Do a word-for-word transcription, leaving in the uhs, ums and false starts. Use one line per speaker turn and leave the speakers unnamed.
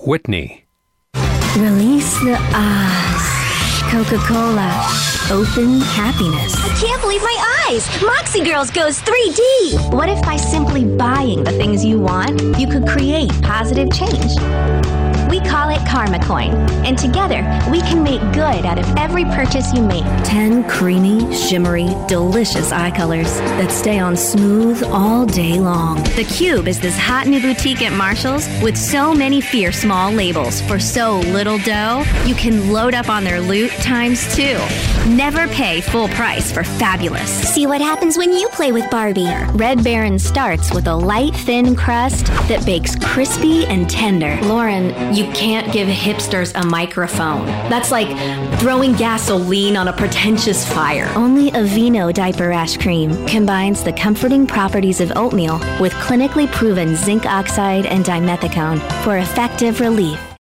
Whitney.
Release the ahs. Coca-Cola. Open happiness.
I can't believe my eyes! Moxie Girls goes three D! What if by simply buying the things you want, you could create positive change? We call it Karma Coin, and together we can make good out of every purchase you make.
Ten creamy, shimmery, delicious eye colors that stay on smooth all day long. The Cube is this hot new boutique at Marshall's with so many fierce small labels for so little dough, you can load up on their loot times two. Never pay full price for fabulous.
See what happens when you play with Barbie.
Red Baron starts with a light, thin crust that bakes crispy and tender. Lauren, you can't give hipsters a microphone. That's like throwing gasoline on a pretentious fire. Only Aveeno Diaper Rash Cream combines the comforting properties of oatmeal with clinically proven zinc oxide and dimethicone for effective relief.